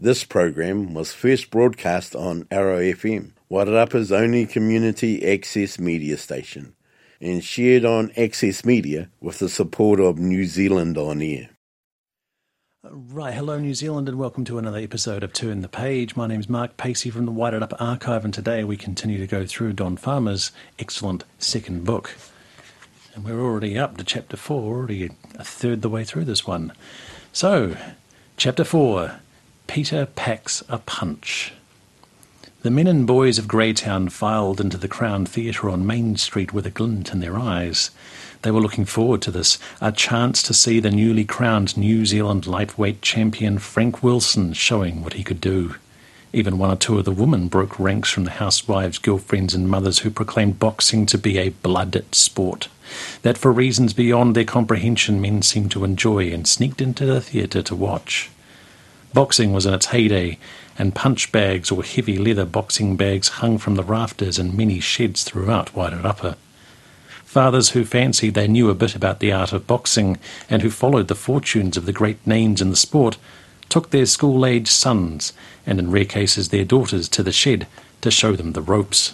This program was first broadcast on Arrow FM, Wairarapa's only community access media station, and shared on Access Media with the support of New Zealand On Air. Right, hello New Zealand and welcome to another episode of Turn the Page. My name's Mark Pacey from the Wairarapa Archive, and today we continue to go through Don Farmer's excellent second book. And we're already up to Chapter 4, already a third the way through this one. So, Chapter 4, Peter Packs a Punch. The men and boys of Greytown filed into the Crown Theatre on Main Street with a glint in their eyes. They were looking forward to this, a chance to see the newly crowned New Zealand lightweight champion Frank Wilson showing what he could do. Even one or two of the women broke ranks from the housewives, girlfriends and mothers who proclaimed boxing to be a blood sport that for reasons beyond their comprehension men seemed to enjoy and sneaked into the theatre to watch. Boxing was in its heyday, and punch bags or heavy leather boxing bags hung from the rafters in many sheds throughout Wairarapa. Fathers who fancied they knew a bit about the art of boxing and who followed the fortunes of the great names in the sport took their school-age sons, and in rare cases their daughters, to the shed to show them the ropes.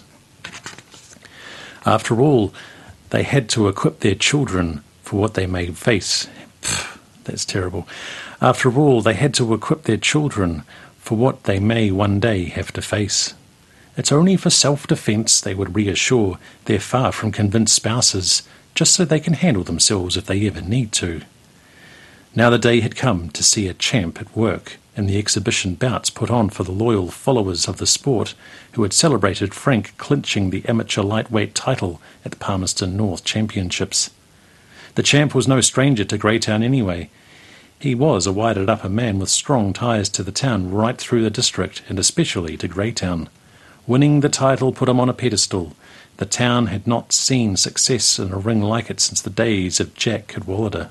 After all, they had to equip their children for what they may face. That's terrible. After all, they had to equip their children for what they may one day have to face. It's only for self-defence, they would reassure their far from convinced spouses, just so they can handle themselves if they ever need to. Now the day had come to see a champ at work in the exhibition bouts put on for the loyal followers of the sport who had celebrated Frank clinching the amateur lightweight title at the Palmerston North Championships. The champ was no stranger to Greytown anyway. He was a Wairarapa man with strong ties to the town right through the district and especially to Greytown. Winning the title put him on a pedestal. The town had not seen success in a ring like it since the days of Jack Cadwallader.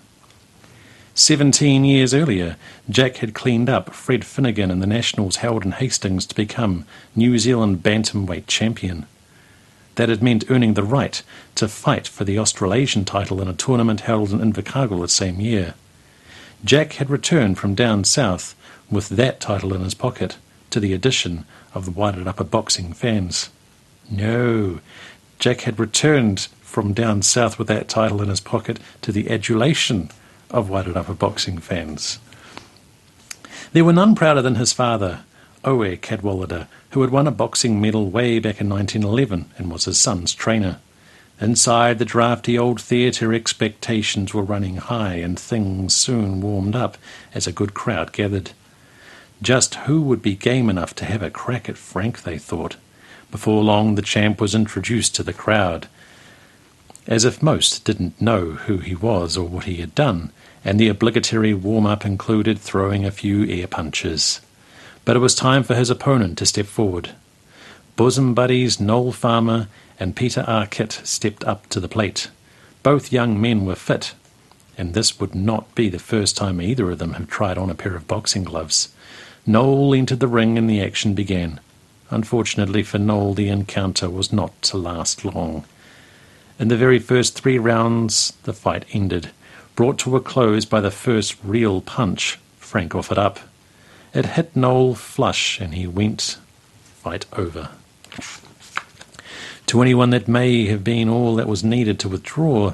17 years earlier, Jack had cleaned up Fred Finnegan in the Nationals held in Hastings to become New Zealand bantamweight champion. That had meant earning the right to fight for the Australasian title in a tournament held in Invercargill the same year. Jack had returned from down south with that title in his pocket, to the addition of the Wairarapa boxing fans. No, Jack had returned from down south with that title in his pocket to the adulation of Wairarapa boxing fans. There were none prouder than his father, Oe Cadwallader, who had won a boxing medal way back in 1911 and was his son's trainer. Inside the drafty old theatre, expectations were running high and things soon warmed up as a good crowd gathered. Just who would be game enough to have a crack at Frank, they thought. Before long the champ was introduced to the crowd, as if most didn't know who he was or what he had done, and the obligatory warm-up included throwing a few air punches. But it was time for his opponent to step forward. Bosom buddies Noel Farmer and Peter Arquette stepped up to the plate. Both young men were fit, and this would not be the first time either of them had tried on a pair of boxing gloves. Noel entered the ring and the action began. Unfortunately for Noel, the encounter was not to last long. In the very first 3 rounds, the fight ended, brought to a close by the first real punch Frank offered up. It hit Noel flush and he went, fight over. To anyone that may have been all that was needed to withdraw...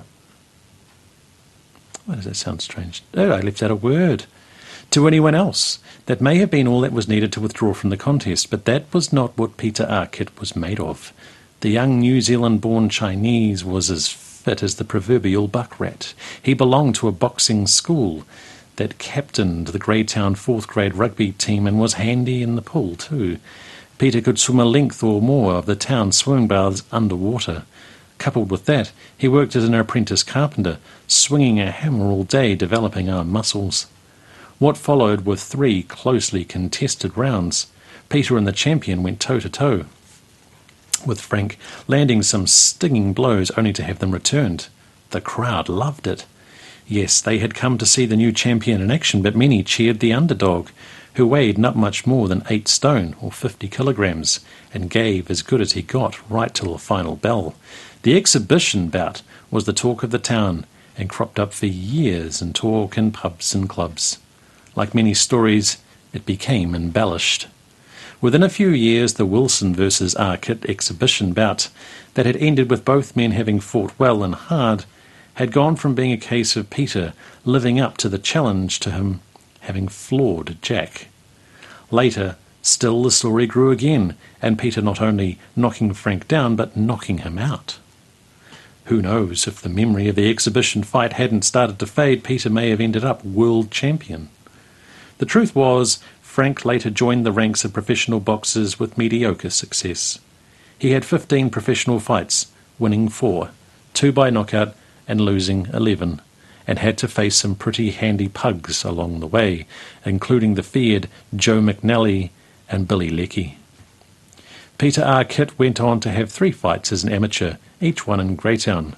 Why does that sound strange? Oh, I left out a word. To anyone else, that may have been all that was needed to withdraw from the contest, but that was not what Peter Arquette was made of. The young New Zealand-born Chinese was as fit as the proverbial buckrat. He belonged to a boxing school that captained the Greytown 4th grade rugby team and was handy in the pool too. Peter could swim a length or more of the town's swimming baths underwater. Coupled with that, he worked as an apprentice carpenter, swinging a hammer all day, developing arm muscles. What followed were 3 closely contested rounds. Peter and the champion went toe-to-toe, with Frank landing some stinging blows only to have them returned. The crowd loved it. Yes, they had come to see the new champion in action, but many cheered the underdog, who weighed not much more than 8 stone, or 50 kilograms, and gave as good as he got right till the final bell. The exhibition bout was the talk of the town, and cropped up for years in talk in pubs and clubs. Like many stories, it became embellished. Within a few years, the Wilson versus Arkett exhibition bout, that had ended with both men having fought well and hard, had gone from being a case of Peter living up to the challenge to him having floored Jack. Later, still the story grew again, and Peter not only knocking Frank down, but knocking him out. Who knows, if the memory of the exhibition fight hadn't started to fade, Peter may have ended up world champion. The truth was, Frank later joined the ranks of professional boxers with mediocre success. He had 15 professional fights, winning 4, 2 by knockout and losing 11, and had to face some pretty handy pugs along the way, including the feared Joe McNally and Billy Leckie. Peter Arkett went on to have 3 fights as an amateur, each in Greytown,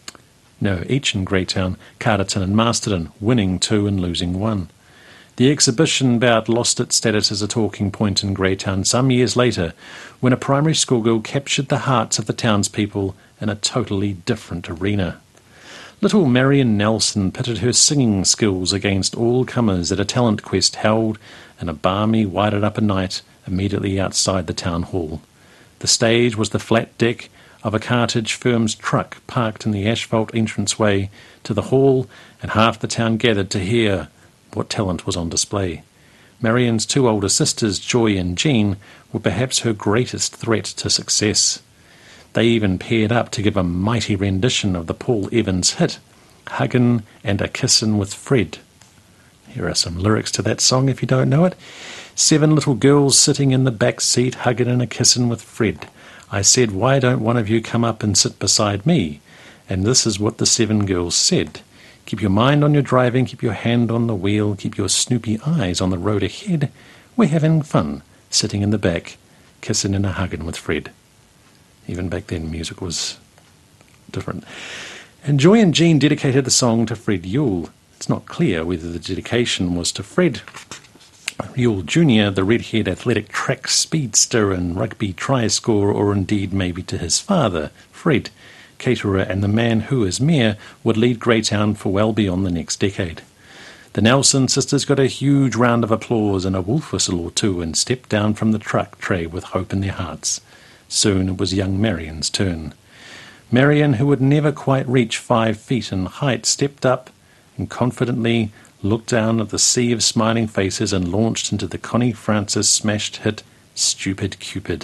Carterton and Masterton, winning 2 and losing 1. The exhibition bout lost its status as a talking point in Greytown some years later, when a primary school girl captured the hearts of the townspeople in a totally different arena. Little Marion Nelson pitted her singing skills against all comers at a talent quest held in a balmy, whited-up night immediately outside the town hall. The stage was the flat deck of a cartage firm's truck parked in the asphalt entranceway to the hall, and half the town gathered to hear what talent was on display. Marion's 2 older sisters, Joy and Jean, were perhaps her greatest threat to success. They even paired up to give a mighty rendition of the Paul Evans hit, Huggin' and a Kissin' with Fred. Here are some lyrics to that song if you don't know it. 7 little girls sitting in the back seat, huggin' and a kissin' with Fred. I said, why don't one of you come up and sit beside me? And this is what the 7 girls said. Keep your mind on your driving, keep your hand on the wheel, keep your snoopy eyes on the road ahead. We're having fun, sitting in the back, kissin' and a huggin' with Fred. Even back then, music was different. And Joy and Jean dedicated the song to Fred Yule. It's not clear whether the dedication was to Fred Yule Jr., the red-haired athletic track speedster and rugby try-scorer, or indeed maybe to his father, Fred, caterer and the man who, as mayor, would lead Greytown for well beyond the next decade. The Nelson sisters got a huge round of applause and a wolf whistle or two and stepped down from the truck tray with hope in their hearts. Soon it was young Marion's turn. Marion, who would never quite reach 5 feet in height, stepped up and confidently looked down at the sea of smiling faces and launched into the Connie Francis smashed hit, Stupid Cupid.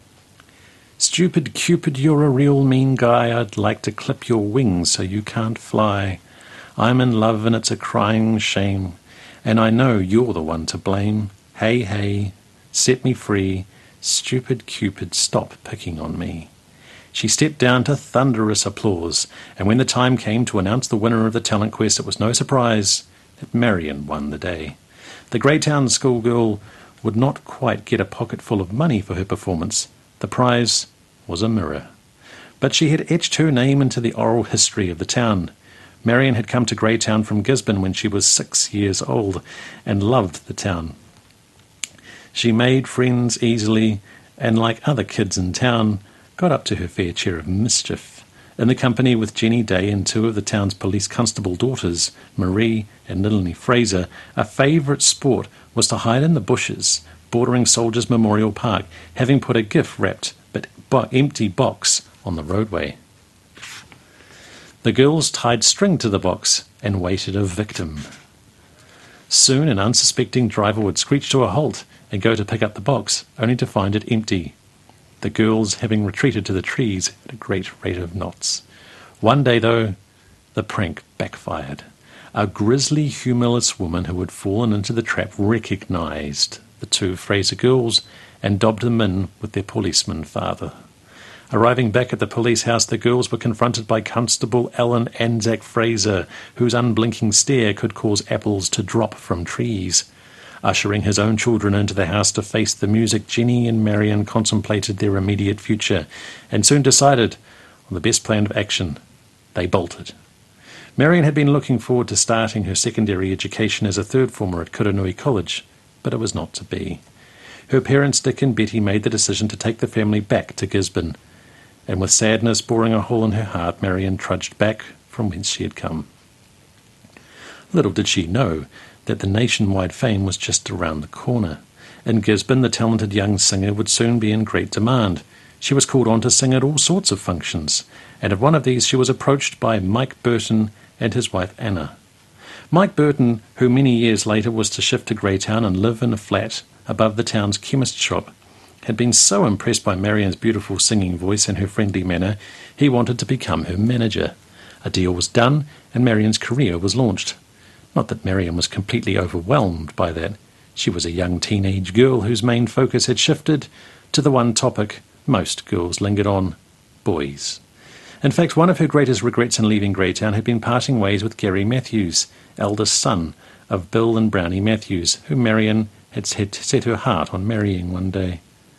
Stupid Cupid, you're a real mean guy. I'd like to clip your wings so you can't fly. I'm in love and it's a crying shame, and I know you're the one to blame. Hey, hey, set me free. Stupid Cupid, stop picking on me. She stepped down to thunderous applause, and when the time came to announce the winner of the talent quest, it was no surprise that Marion won the day. The Greytown schoolgirl would not quite get a pocket full of money for her performance. The prize was a mirror. But she had etched her name into the oral history of the town. Marion had come to Greytown from Gisborne when she was 6 years old and loved the town. She made friends easily and, like other kids in town, got up to her fair share of mischief. In the company with Jenny Day and 2 of the town's police constable daughters, Marie and Nilani Fraser, a favourite sport was to hide in the bushes bordering Soldiers Memorial Park, having put a gift-wrapped but empty box on the roadway. The girls tied string to the box and waited a victim. Soon an unsuspecting driver would screech to a halt and go to pick up the box, only to find it empty, the girls having retreated to the trees at a great rate of knots. One day, though, the prank backfired. A grisly, humorless woman who had fallen into the trap recognised the 2 Fraser girls and dobbed them in with their policeman father. Arriving back at the police house, the girls were confronted by Constable Alan Anzac Fraser, whose unblinking stare could cause apples to drop from trees. Ushering his own children into the house to face the music, Jenny and Marion contemplated their immediate future and soon decided on the best plan of action. They bolted. Marion had been looking forward to starting her secondary education as a third former at Kuranui College, but it was not to be. Her parents, Dick and Betty, made the decision to take the family back to Gisborne, and with sadness boring a hole in her heart, Marion trudged back from whence she had come. Little did she know that the nationwide fame was just around the corner. In Gisborne, the talented young singer would soon be in great demand. She was called on to sing at all sorts of functions, and at one of these she was approached by Mike Burton and his wife Anna. Mike Burton, who many years later was to shift to Greytown and live in a flat above the town's chemist shop, had been so impressed by Marion's beautiful singing voice and her friendly manner, he wanted to become her manager. A deal was done, and Marion's career was launched. Not that Marion was completely overwhelmed by that. She was a young teenage girl whose main focus had shifted to the one topic most girls lingered on: boys. In fact, one of her greatest regrets in leaving Greytown had been parting ways with Gary Matthews, eldest son of Bill and Brownie Matthews, whom Marion had set her heart on marrying one day.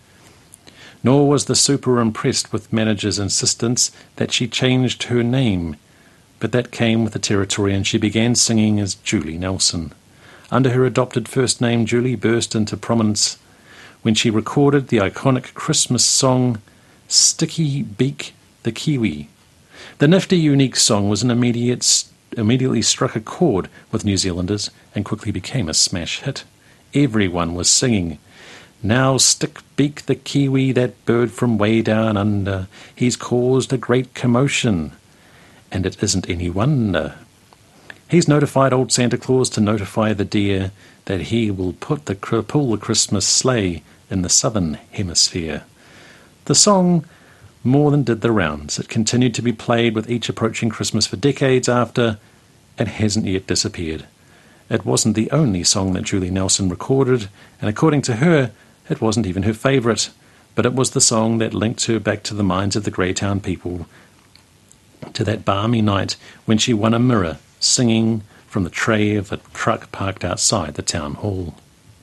Nor was the super impressed with manager's insistence that she changed her name, but that came with the territory, and she began singing as Julie Nelson. Under her adopted first name, Julie burst into prominence when she recorded the iconic Christmas song Sticky Beak the Kiwi. The nifty, unique song was immediately struck a chord with New Zealanders and quickly became a smash hit. Everyone was singing, "Now stick beak the Kiwi, that bird from way down under. He's caused a great commotion, and it isn't any wonder. He's notified old Santa Claus to notify the deer that he will pull the Christmas sleigh in the southern hemisphere." The song more than did the rounds. It continued to be played with each approaching Christmas for decades after, and hasn't yet disappeared. It wasn't the only song that Julie Nelson recorded, and according to her, it wasn't even her favourite, but it was the song that linked her back to the minds of the Greytown people, to that balmy night when she won a mirror, singing from the tray of a truck parked outside the town hall.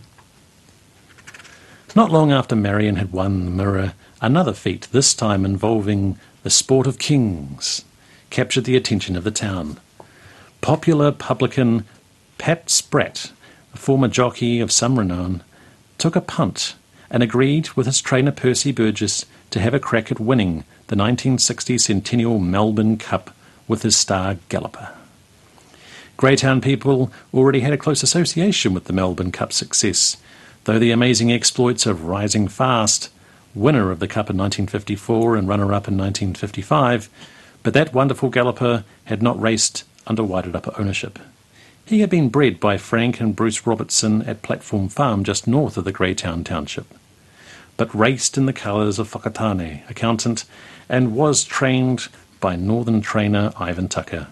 Not long after Marion had won the mirror, another feat, this time involving the sport of kings, captured the attention of the town. Popular publican Pat Spratt, a former jockey of some renown, took a punt and agreed with his trainer Percy Burgess to have a crack at winning the 1960 Centennial Melbourne Cup with his star galloper. Greytown people already had a close association with the Melbourne Cup success, though the amazing exploits of Rising Fast, winner of the Cup in 1954 and runner-up in 1955, but that wonderful galloper had not raced under Wairarapa ownership. He had been bred by Frank and Bruce Robertson at Platform Farm just north of the Greytown township, but raced in the colours of Whakatane, accountant, and was trained by northern trainer Ivan Tucker.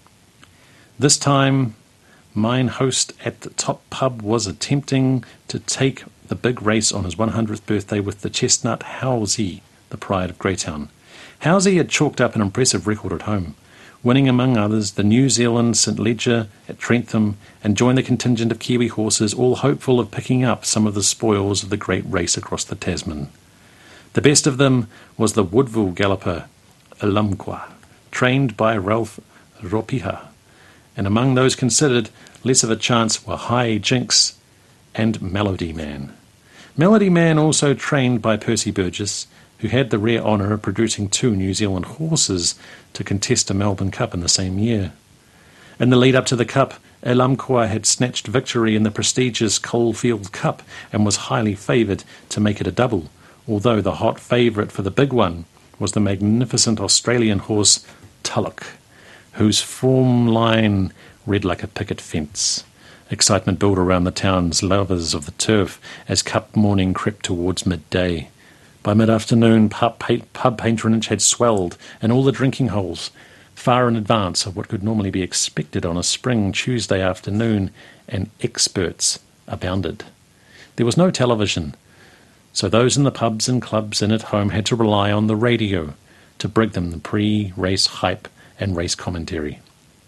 This time, mine host at the top pub was attempting to take the big race on his 100th birthday with the chestnut Howsey, the pride of Greytown. Howsey had chalked up an impressive record at home, winning among others the New Zealand St Leger at Trentham, and joined the contingent of Kiwi horses, all hopeful of picking up some of the spoils of the great race across the Tasman. The best of them was the Woodville galloper Ilumqua, trained by Ralph Ropiha, and among those considered less of a chance were High Jinx and Melody Man. Melody Man, also trained by Percy Burgess, who had the rare honour of producing 2 New Zealand horses to contest a Melbourne Cup in the same year. In the lead-up to the Cup, Ilumqua had snatched victory in the prestigious Coalfield Cup and was highly favoured to make it a double, although the hot favourite for the big one was the magnificent Australian horse Tulloch, whose form line read like a picket fence. Excitement built around the town's lovers of the turf as Cup morning crept towards midday. By mid-afternoon, pub patronage had swelled in all the drinking holes, far in advance of what could normally be expected on a spring Tuesday afternoon, and experts abounded. There was no television, so those in the pubs and clubs and at home had to rely on the radio to bring them the pre-race hype and race commentary.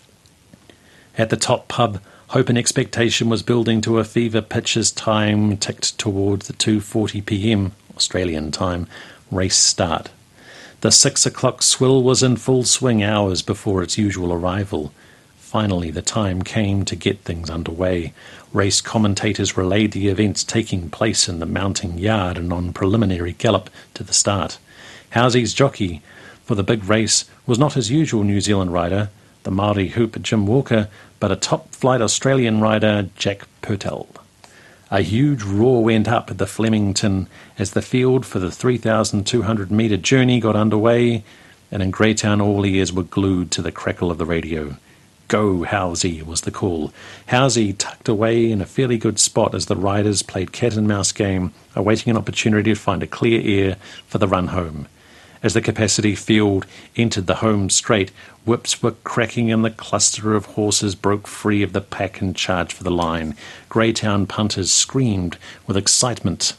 At the top pub, hope and expectation was building to a fever pitch as time ticked towards the 2:40 p.m. Australian time race start. The 6 o'clock swill was in full swing hours before its usual arrival. Finally, the time came to get things underway. Race commentators relayed the events taking place in the mounting yard and on preliminary gallop to the start. Howsey's jockey for the big race was not his usual New Zealand rider, the Māori hoop Jim Walker, but a top-flight Australian rider, Jack Purtell. A huge roar went up at the Flemington as the field for the 3,200-metre journey got underway, and in Greytown all ears were glued to the crackle of the radio. "Go, Housie," was the call. Housie tucked away in a fairly good spot as the riders played cat-and-mouse game, awaiting an opportunity to find a clear air for the run home. As the capacity field entered the home straight, whips were cracking and the cluster of horses broke free of the pack and charged for the line. Greytown punters screamed with excitement.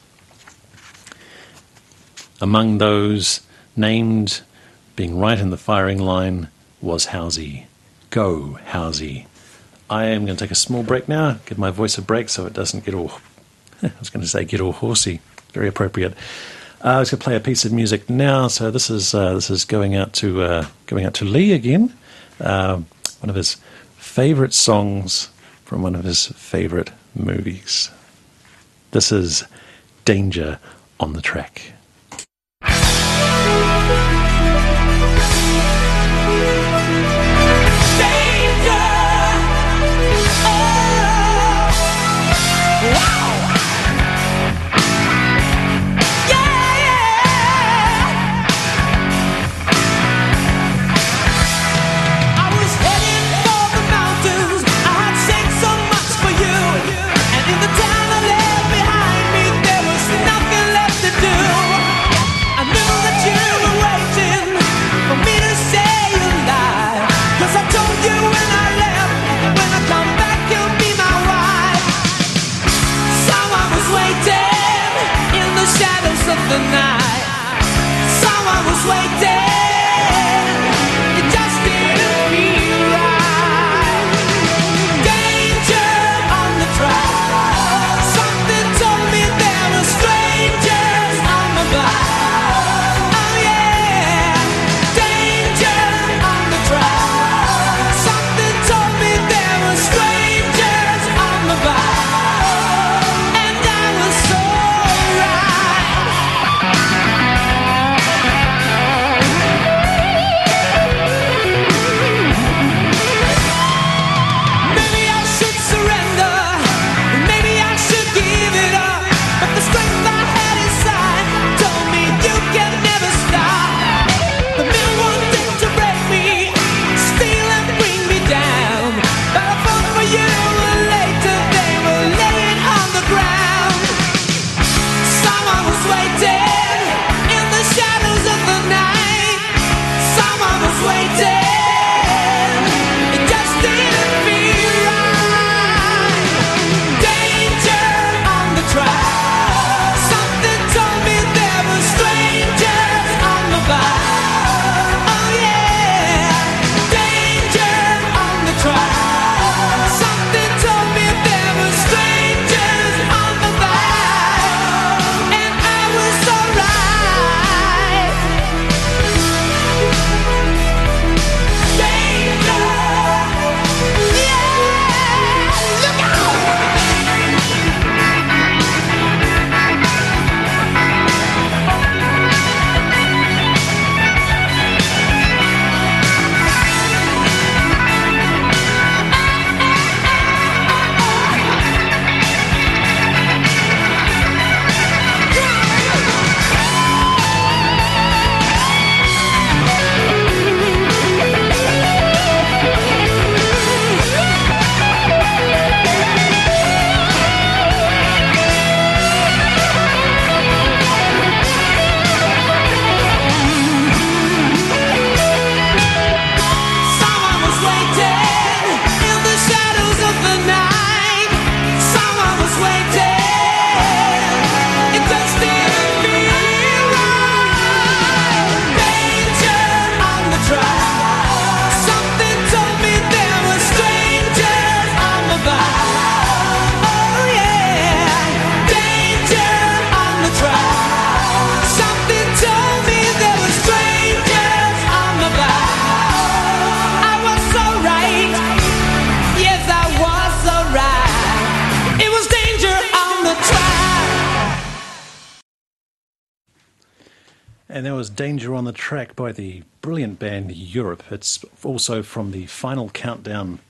Among those named, being right in the firing line, was Housie. Go, Housie. I am going to take a small break now, give my voice a break so it doesn't get all, I was going to say get all horsey, very appropriate. I was going to play a piece of music now, so this is going out to Lee again, one of his favourite songs from one of his favourite movies. This is Danger on the Track. And there was Danger on the Track by the brilliant band Europe. It's also from the Final Countdown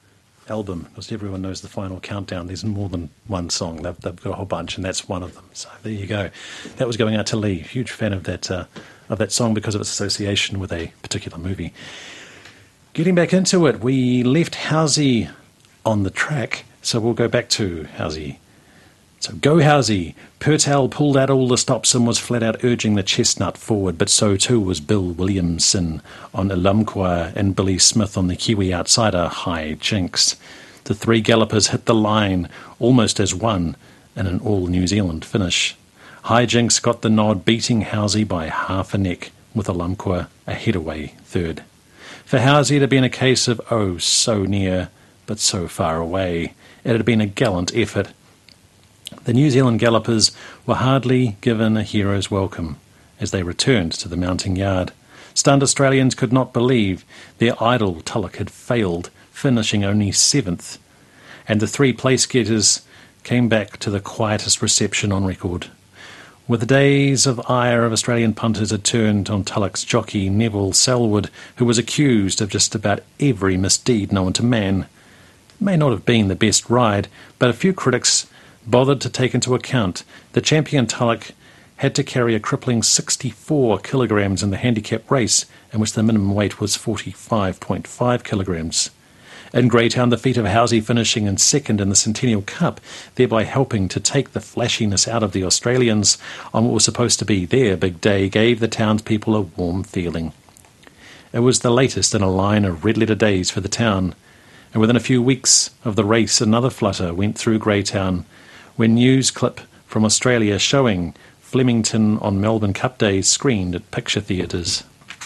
album, because everyone knows the Final Countdown. There's more than one song. They've got a whole bunch, and that's one of them. So there you go. That was going out to Lee. Huge fan of that song because of its association with a particular movie. Getting back into it, we left Housey on the track, so we'll go back to Housey. So go Housey. Purtell pulled out all the stops and was flat out urging the chestnut forward, but so too was Bill Williamson on Ilumqua and Billy Smith on the Kiwi outsider High Jinks. The three gallopers hit the line almost as one in an all-New Zealand finish. High Jinks got the nod, beating Housey by half a neck, with Ilumqua ahead away third. For Housey it had been a case of oh so near, but so far away. It had been a gallant effort. The New Zealand gallopers were hardly given a hero's welcome as they returned to the mounting yard. Stunned Australians could not believe their idol Tulloch had failed, finishing only 7th, and the three place-getters came back to the quietest reception on record. With the days of ire of Australian punters had turned on Tulloch's jockey Neville Selwood, who was accused of just about every misdeed known to man. It may not have been the best ride, but a few critics bothered to take into account the champion Tulloch had to carry a crippling 64 kilograms in the handicap race, in which the minimum weight was 45.5 kilograms. In Greytown, the feat of Housey finishing in second in the Centennial Cup, thereby helping to take the flashiness out of the Australians on what was supposed to be their big day, gave the townspeople a warm feeling. It was the latest in a line of red-letter days for the town, and within a few weeks of the race another flutter went through Greytown, when news clip from Australia showing Flemington on Melbourne Cup Day screened at picture theatres.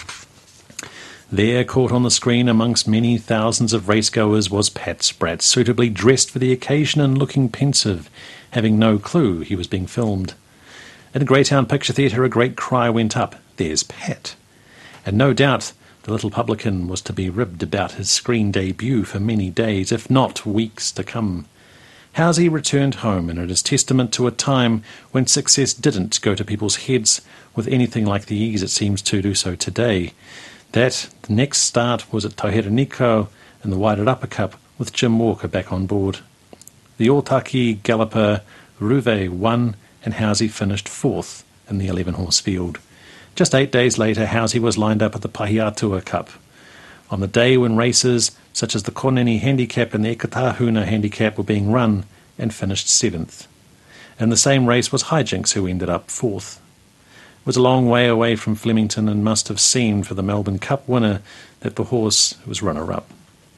There, caught on the screen amongst many thousands of racegoers, was Pat Spratt, suitably dressed for the occasion and looking pensive, having no clue he was being filmed. In a Greytown picture theatre a great cry went up, "There's Pat!" And no doubt the little publican was to be ribbed about his screen debut for many days, if not weeks to come. Housey returned home, and it is testament to a time when success didn't go to people's heads with anything like the ease it seems to do so today. That the next start was at Tauheraniko in the Wairarapa Cup, with Jim Walker back on board. The Otaki galloper Ruve won, and Housey finished 4th in the 11-horse field. Just 8 days later, Housey was lined up at the Pahiatua Cup. On the day when races such as the Koneni Handicap and the Ekatahuna Handicap were being run, and finished 7th. In the same race was High Jinks, who ended up 4th. It was a long way away from Flemington, and must have seemed for the Melbourne Cup winner that the horse was runner-up.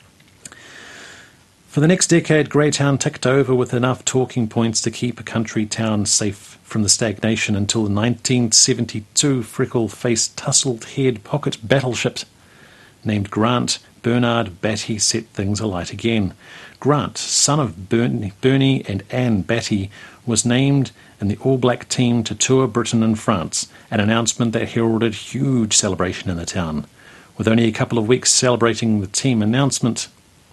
For the next decade, Greytown ticked over with enough talking points to keep a country town safe from the stagnation until the 1972 freckle-faced, tussle-haired pocket battleship named Grant Bernard Batty set things alight again. Grant, son of Bernie and Anne Batty, was named in the All Black team to tour Britain and France, an announcement that heralded huge celebration in the town. With only a couple of weeks celebrating the team announcement...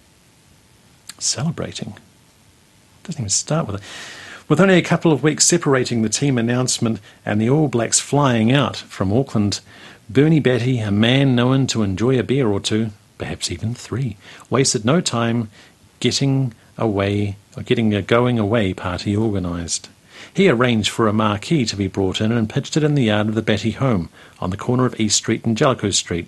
Celebrating? Doesn't even start with it. With only a couple of weeks separating the team announcement and the All Blacks flying out from Auckland, Bernie Batty, a man known to enjoy a beer or two, perhaps even 3, wasted no time getting a going away party organised. He arranged for a marquee to be brought in and pitched it in the yard of the Batty home on the corner of East Street and Jellicoe Street.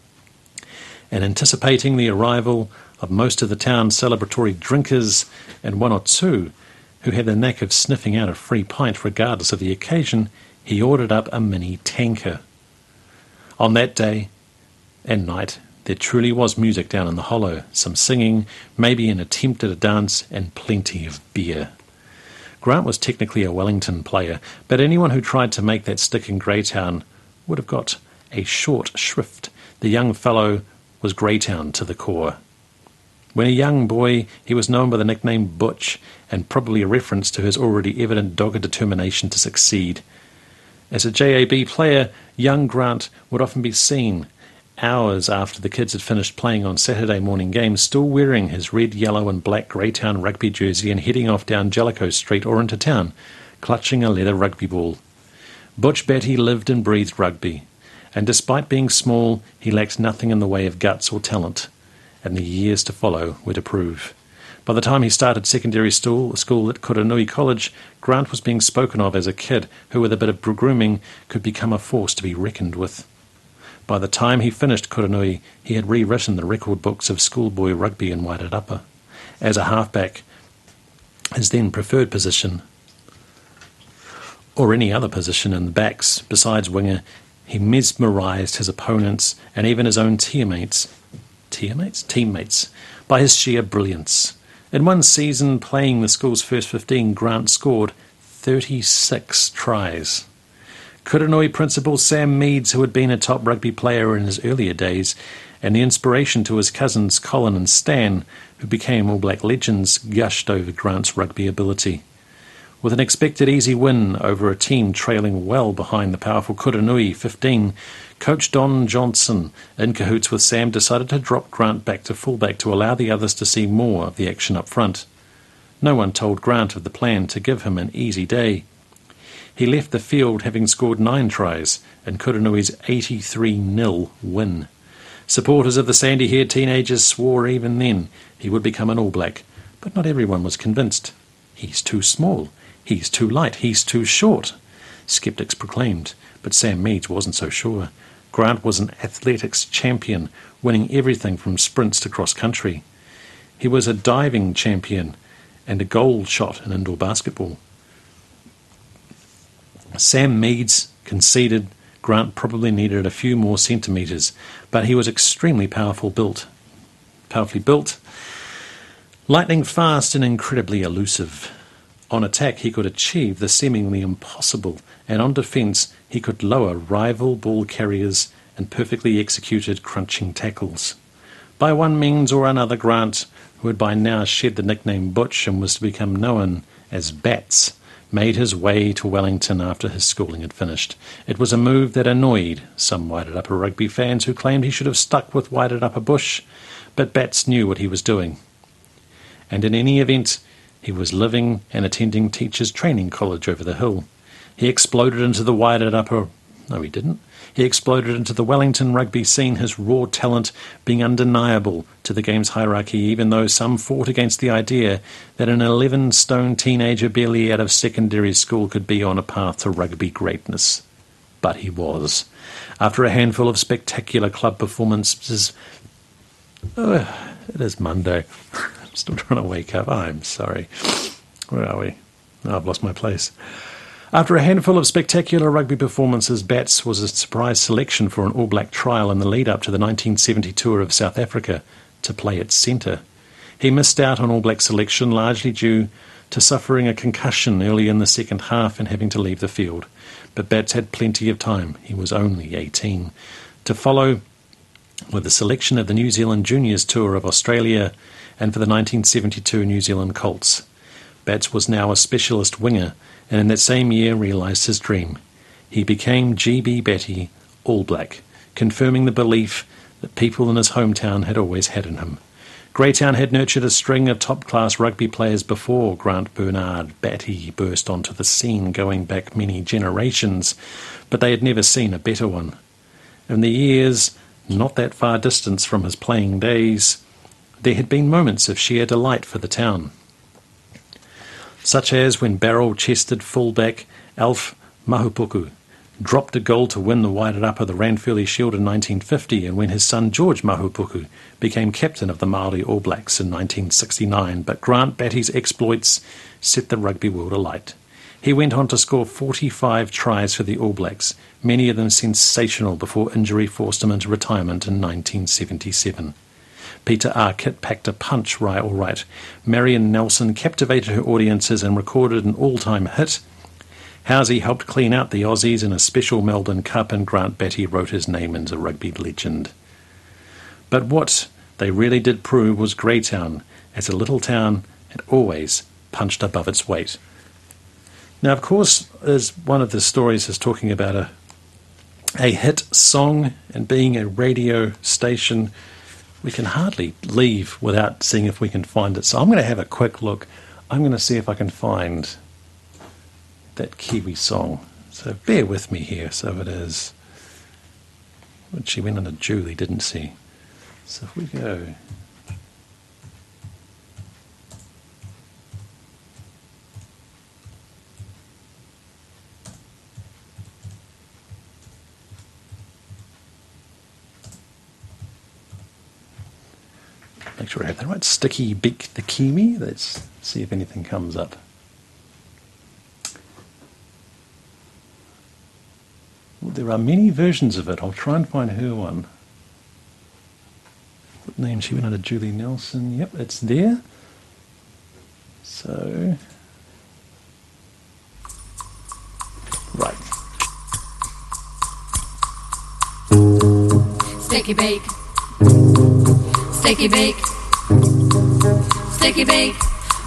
And anticipating the arrival of most of the town's celebratory drinkers and one or two who had the knack of sniffing out a free pint regardless of the occasion, he ordered up a mini tanker. On that day and night, there truly was music down in the hollow, some singing, maybe an attempt at a dance, and plenty of beer. Grant was technically a Wellington player, but anyone who tried to make that stick in Greytown would have got a short shrift. The young fellow was Greytown to the core. When a young boy, he was known by the nickname Butch, and probably a reference to his already evident dogged determination to succeed. As a JAB player, young Grant would often be seen, hours after the kids had finished playing on Saturday morning games, still wearing his red, yellow and black Greytown rugby jersey and heading off down Jellicoe Street or into town, clutching a leather rugby ball. Butch Batty lived and breathed rugby, and despite being small, he lacked nothing in the way of guts or talent, and the years to follow were to prove. By the time he started secondary school at Kuranui College, Grant was being spoken of as a kid who, with a bit of grooming, could become a force to be reckoned with. By the time he finished Kuranui, he had rewritten the record books of schoolboy rugby in Wairarapa. As a halfback, his then preferred position, or any other position in the backs besides winger, he mesmerised his opponents and even his own teammates, by his sheer brilliance. In one season, playing the school's first 15, Grant scored 36 tries. Kuranui principal Sam Meads, who had been a top rugby player in his earlier days, and the inspiration to his cousins Colin and Stan, who became All Black legends, gushed over Grant's rugby ability. With an expected easy win over a team trailing well behind the powerful Kuranui 15, coach Don Johnson, in cahoots with Sam, decided to drop Grant back to fullback to allow the others to see more of the action up front. No one told Grant of the plan to give him an easy day. He left the field having scored 9 tries in Kuranui's 83-0 win. Supporters of the sandy-haired teenagers swore even then he would become an All Black, but not everyone was convinced. He's too small. He's too light. He's too short, skeptics proclaimed, but Sam Meads wasn't so sure. Grant was an athletics champion, winning everything from sprints to cross-country. He was a diving champion and a goal shot in indoor basketball. Sam Meads conceded Grant probably needed a few more centimetres, but he was extremely powerfully built, lightning fast and incredibly elusive. On attack, he could achieve the seemingly impossible, and on defence, he could lower rival ball carriers and perfectly executed crunching tackles. By one means or another, Grant, who had by now shed the nickname Butch and was to become known as Bats, made his way to Wellington after his schooling had finished. It was a move that annoyed some Wairarapa rugby fans who claimed he should have stuck with Wairarapa Bush, but Bats knew what he was doing. And in any event, he was living and attending Teachers Training College over the hill. He exploded into the Wairarapa... No, he didn't. He exploded into the Wellington rugby scene, his raw talent being undeniable to the game's hierarchy, even though some fought against the idea that an 11-stone teenager barely out of secondary school could be on a path to rugby greatness. But he was. After a handful of spectacular club performances... it is Monday. I'm still trying to wake up. I'm sorry. Where are we? Oh, I've lost my place. After a handful of spectacular rugby performances, Bats was a surprise selection for an All Black trial in the lead-up to the 1970 tour of South Africa to play at centre. He missed out on All Black selection largely due to suffering a concussion early in the second half and having to leave the field. But Bats had plenty of time. He was only 18. To follow with the selection of the New Zealand Juniors Tour of Australia and for the 1972 New Zealand Colts. Bats was now a specialist winger, and in that same year realised his dream. He became GB Batty All Black, confirming the belief that people in his hometown had always had in him. Greytown had nurtured a string of top-class rugby players before Grant Bernard Batty burst onto the scene going back many generations, but they had never seen a better one. In the years not that far distant from his playing days, there had been moments of sheer delight for the town, such as when barrel-chested fullback Alf Mahupuku dropped a goal to win the Wairarapa the Ranfurly Shield in 1950, and when his son George Mahupuku became captain of the Māori All Blacks in 1969. But Grant Batty's exploits set the rugby world alight. He went on to score 45 tries for the All Blacks, many of them sensational, before injury forced him into retirement in 1977. Peter Arkett packed a punch all right. Marion Nelson captivated her audiences and recorded an all-time hit. Housey helped clean out the Aussies in a special Melbourne Cup, and Grant Batty wrote his name into rugby legend. But what they really did prove was Greytown, as a little town, had always punched above its weight. Now, of course, as one of the stories is talking about a hit song and being a radio station, we can hardly leave without seeing if we can find it. So I'm going to have a quick look. I'm going to see if I can find that Kiwi song. So bear with me here. So it is... But she went under Julie, didn't she? So if we go... make sure I have that right. Sticky Beak the Kiwi. Let's see if anything comes up. Well, there are many versions of it. I'll try and find her one. What name? She went under Julie Nelson. Yep, it's there. So, right. Sticky Bake. Sticky Bake. Sticky Bake.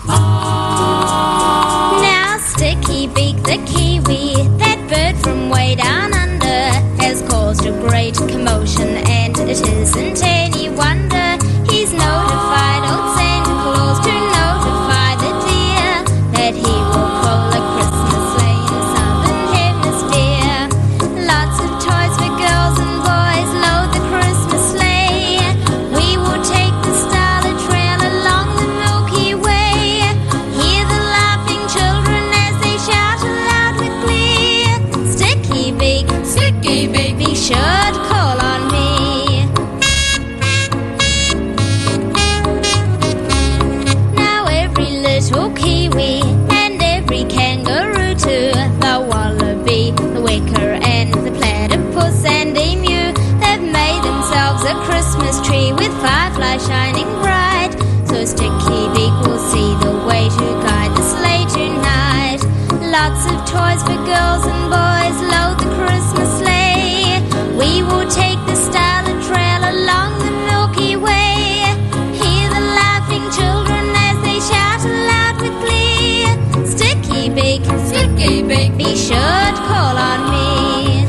Oh. Now Sticky Beak the Kiwi, that bird from way down under, has caused a great commotion, and it isn't any wonder. He's notified old Santa Claus to notify the deer that he will pull a Christmas sleigh in the southern hemisphere. Lots of toys for girls and boys load the Christmas sleigh. We will take the starlit trail along the Milky Way. Hear the laughing children as they shout aloud with glee. Sticky Beak, Sticky Bake. be sure to call on me. Now every little kiwi and every kangaroo too, the wallaby, the wicker and the platypus and emu, they've made themselves a Christmas tree with fireflies shining bright. So Sticky Beak will see the way to guide the sleigh tonight. Lots of toys for girls and boys load the Christmas sleigh. We will take the starlit trail along the Milky Way. Hear the laughing children as they shout aloud with glee. Sticky Beak, Sticky Bake. be sure to call on me.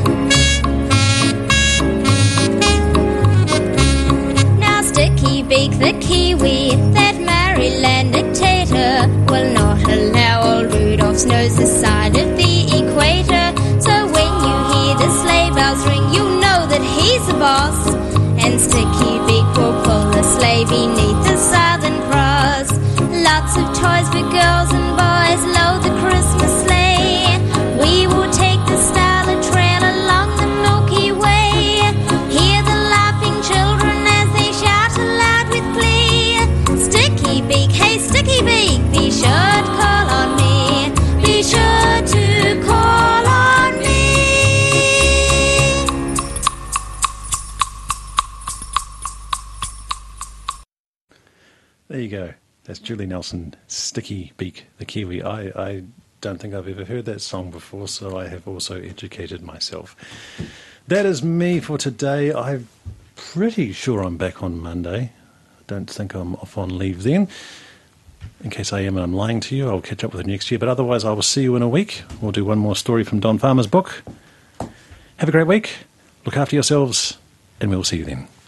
Now Sticky Beak the Kiwi, that Maryland dictator, will not allow old Rudolph's nose this side of the equator. So when you hear the sleigh bells ring, you know that he's the boss. And Sticky Beak will pull the sleigh beneath the Southern Cross. Lots of toys for girls and boys load the Christmas sleigh. We will take the starlit trail along the Milky Way. Hear the laughing children as they shout aloud with glee. Sticky Beak, hey Sticky Beak, be sure to call on me. Be sure to call on me. There you go. That's Julie Nelson, Sticky Beak the Kiwi. I don't think I've ever heard that song before, so I have also educated myself. That is me for today. I'm pretty sure I'm back on Monday. I don't think I'm off on leave then. In case I am and I'm lying to you, I'll catch up with you next year. But otherwise, I will see you in a week. We'll do one more story from Don Farmer's book. Have a great week. Look after yourselves, and we'll see you then.